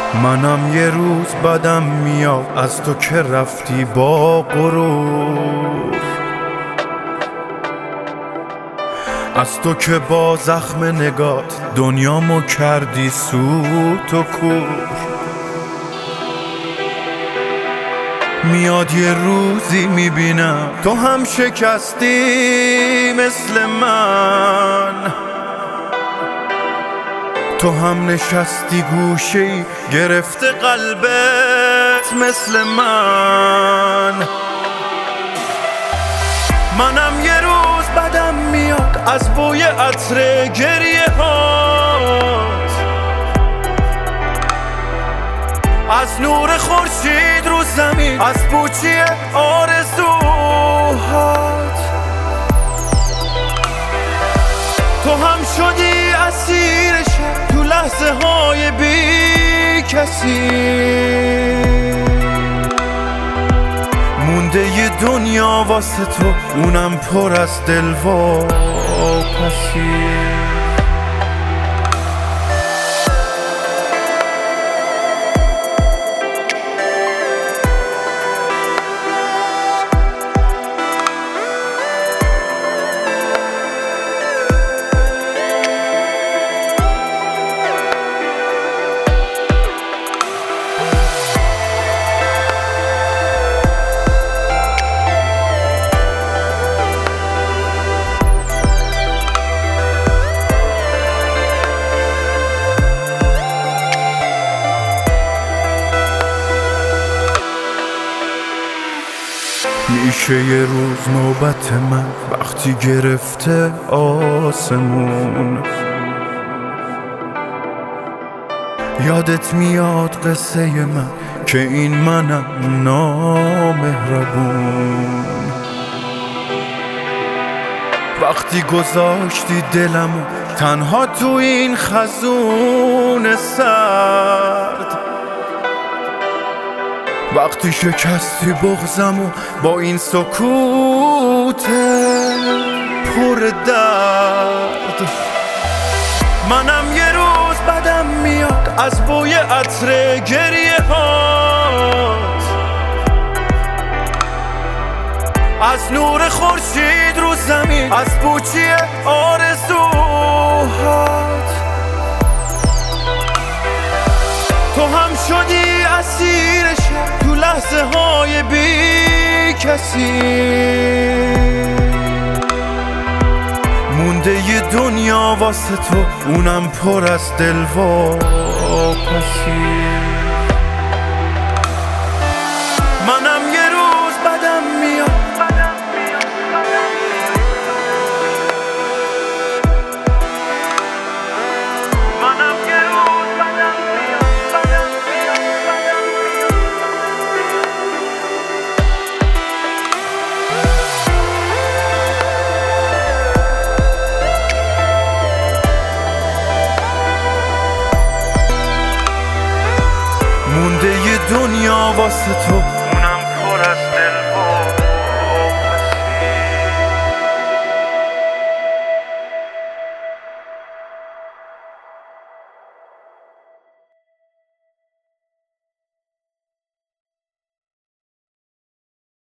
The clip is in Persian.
منم یه روز بدم میاد از تو که رفتی با غرور، از تو که با زخم نگات دنیامو کردی سوت و کور. میاد یه روزی میبینم تو هم شکستی مثل من، تو هم نشستی گوشه‌ای گرفته قلبت مثل من. منم یه روز بدم میاد از بوی عطر گریه هات، از نور خورشید رو زمین، از پوچی آرزوهات. تو هم شدی اسیر شب تو لحظه های بی کسی، مونده یه دنیا واسه تو اونم پر از دلواپسی. میشه یه روز نوبت من وقتی گرفته آسمون، یادت میاد قصه من که این منم نامهربون. وقتی گذاشتی دلمو تنها تو این خزون سرد، وقتی شکستی بغضمو با این سکوت پر درد. منم یه روز بدم میاد از بوی عطر گریه هات، از نور خورشید رو زمین، از پوچی آرزوهات. تو هم شدی اسیر شب تو لحظه های بی کسی، مونده یه دنیا واسه تو اونم پر از دلواپسی. منم یه روز بدم میاد مونده یه دنیا واسه تو